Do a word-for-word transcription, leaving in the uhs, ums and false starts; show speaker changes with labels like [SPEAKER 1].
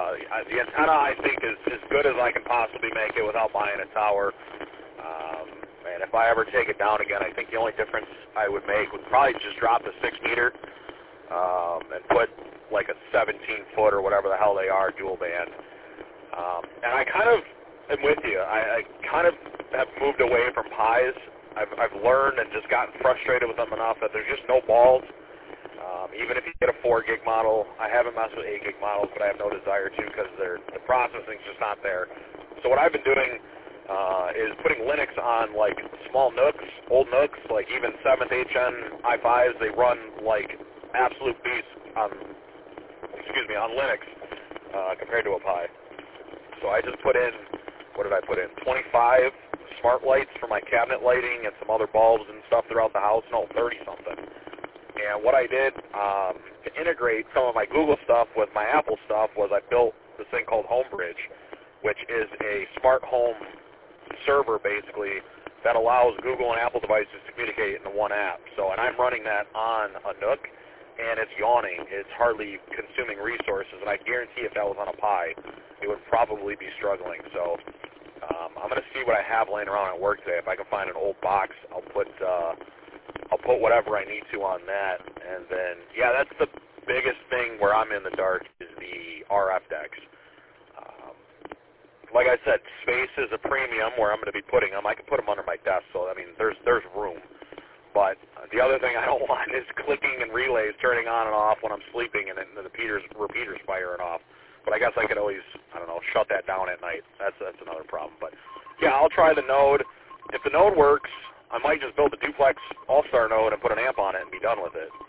[SPEAKER 1] Uh, the antenna, I think, is as good as I can possibly make it without buying a tower. Um, and if I ever take it down again, I think the only difference I would make would probably just drop the six meter um, and put like a seventeen foot or whatever the hell they are dual band. Um, and I kind of am with you. I, I kind of have moved away from pies. I've, I've learned and just gotten frustrated with them enough that there's just no balls. Um, even if you get a four gig model, I haven't messed with eight gig models, but I have no desire to because the processing's just not there. So what I've been doing uh, is putting Linux on like small Nooks, old Nooks, like even seventh H N i fives. They run like absolute beasts on, excuse me, on Linux uh, compared to a Pi. So I just put in, what did I put in? twenty-five smart lights for my cabinet lighting and some other bulbs and stuff throughout the house. No, thirty something. And what I did um, to integrate some of my Google stuff with my Apple stuff was I built this thing called Homebridge, which is a smart home server, basically, that allows Google and Apple devices to communicate in one app. So, and I'm running that on a Nook, and it's yawning. It's hardly consuming resources, and I guarantee if that was on a Pi, it would probably be struggling. So um, I'm going to see what I have laying around at work today. If I can find an old box, I'll put... Uh, I'll put whatever I need to on that, and then, yeah, that's the biggest thing where I'm in the dark is the R F decks. Um, like I said, space is a premium where I'm going to be putting them. I can put them under my desk, so, I mean, there's there's room. But the other thing I don't want is clicking and relays turning on and off when I'm sleeping and then the repeaters, repeaters firing off. But I guess I could always, I don't know, shut that down at night. That's, that's another problem. But, yeah, I'll try the Node. If the Node works, I might just build a duplex all-star node and put an amp on it and be done with it.